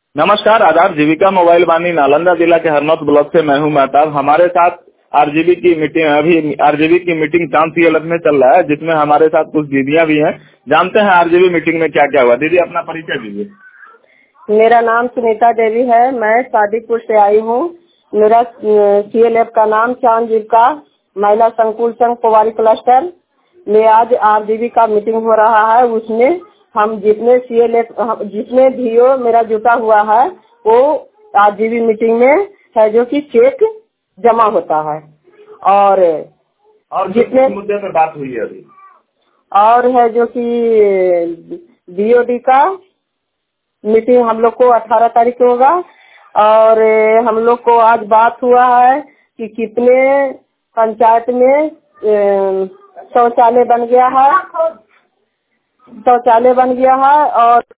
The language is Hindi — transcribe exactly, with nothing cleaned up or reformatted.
नमस्कार, आधार जीविका मोबाइल वाणी नालंदा जिला के हरनौत ब्लॉक से मैं हूं महताब। हमारे साथ आरजीबी की मीटिंग अभी आरजीबी की मीटिंग चांद सीएलएफ में चल रहा है, जिसमें हमारे साथ कुछ दीदियां भी हैं। जानते हैं आरजीबी मीटिंग में क्या क्या हुआ। दीदी, अपना परिचय दीजिए। मेरा नाम सुनीता देवी है। मैं शादीपुर से आई हूँ। मेरा सीएलएफ का नाम चांद जीविका महिला संकुल संघ पोवारी क्लस्टर में आज आरजीबी का मीटिंग हो रहा है। उसमें हम जितने सीएलएफ जितने डीओ मेरा जुटा हुआ है वो आरजीबी मीटिंग में है, जो कि चेक जमा होता है। और और जितने मुद्दे पे बात हुई है अभी और है जो कि बीओडी का मीटिंग हम लोग को अठारह तारीख को होगा। और हम लोग को आज बात हुआ है कि कितने पंचायत में शौचालय बन गया है शौचालय बन गया है और